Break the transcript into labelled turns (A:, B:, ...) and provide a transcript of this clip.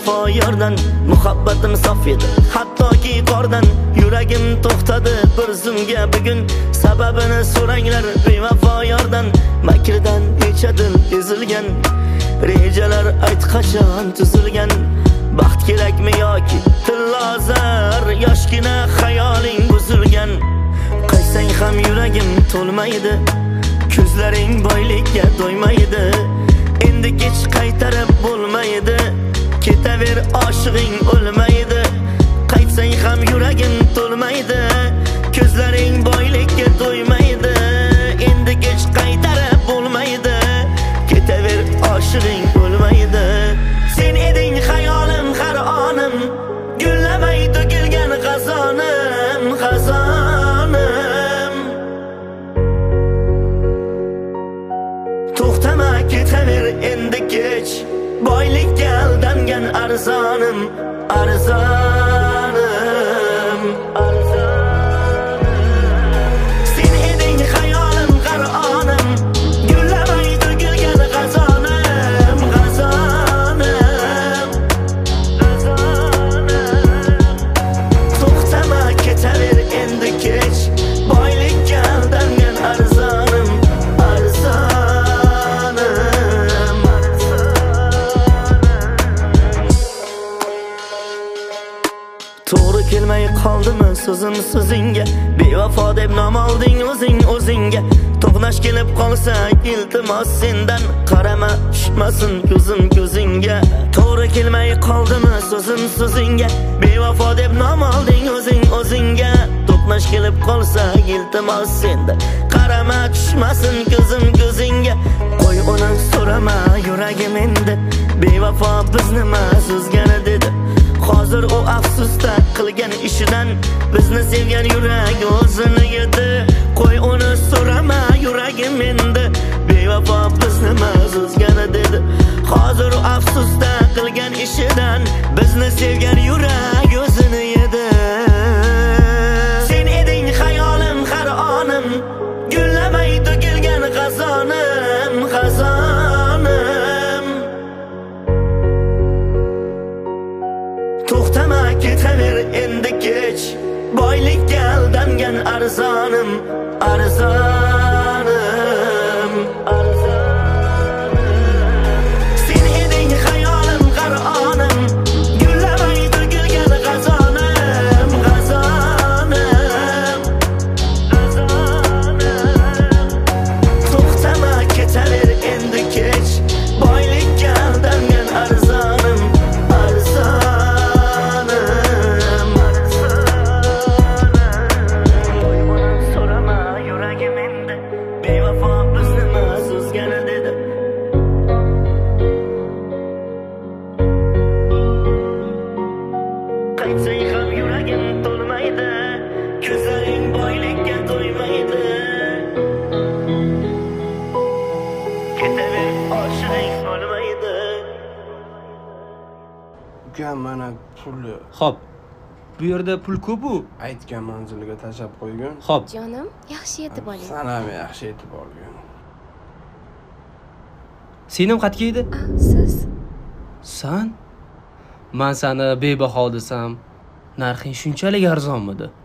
A: bevafo yordan muhabbatim sof edi, hattoki qordan. Yuragim to'xtadi bir zumga bugun, sababini so'ranglar bevafo yordan. Makrdan necha dil ezilgan, rejalar ayt qachon tuzilgan. Baxt kerakmi yoki tillozar, yoshgina xayoling buzilgan. Qaysang ham yuragim to'lmaydi, ko'zlaring boylikka to'ymaydi. Endi kech qaytarib bo'lmaydi, ketaver oshig'ing o'lmaydi. Qaytsang ham yuragim to'lmaydi, ko'zlaring boylikka to'ymaydi. Endi kech qaytarib bo'lmaydi, ketaver oshig'ing o'lmaydi. Sen eding xayolim har onim, gullamay to'kilgan xazonim, xazonim. To'xtama ketaver endi kech, boylikka aldangan arzonim, arzonim, arzonim. Sen eding xayolim har onim, gullamay to'kilgan xazonim, xazonim, xazonim. To'xtama ketaver endi kech, boylikka aldangan arzonim, arzonim, to'g'ri kelmay qoldimi so'zim so'zingga, bevafo deb nom olding o'zing o'zingga. To'qnash kelib qolsa iltimos sendan, qarama tushmasin ko'zim ko'zingga. To'g'ri kelmay qoldimi so'zim so'zingga, bevafo deb nom olding o'zing o'zingga. To'qnash kelib qolsa iltimos sendan, qarama tushmasin ko'zim ko'zingga. Qo'y uni so'rama yuragim endi, bevafo bizni emas o'zgani dedi. Hozir u afsusda qilgan ishidan, bizni sevgan yurak o'zini yedi. Qo'y uni so'rama yuragim endi, bevafo bizni emas o'zgani dedi. Hozir u afsusda qilgan ishidan, bizni sevgan yurak o'zini yedi. Sen eding xayolim har onim, gullamay to'kilgan xazonim, xazonim. To'xtama ketaver endi kech, boylikka aldangan arzonim, arzonim, arzonim. Sen eding xayolim har onim, gullamay to'kilgan xazonim, xazonim, xazonim. To'xtama ketaver endi kech, boylikka aldangan arzonim, arzonim, bevafo bizni emas o'zgani dedi. Qaytsang ham yuragim to'lmaydi, ko'zlaring boylikka to'ymaydi. Ketaver oshig'ing o'lmaydi.
B: Ukam mana pulni.
C: Xo'p. Bu yerda pul ko'p-ku.
B: Aytgan manziliga tashab qo'ygan.
C: Xo'p.
D: Jonim, yaxshi yetib oling.
B: Sana ham yaxshi yetib olgan.
C: Senim qayerga edi?
D: Siz.
C: San? Men seni bebaho desam, narxing shunchalik arzonmidi?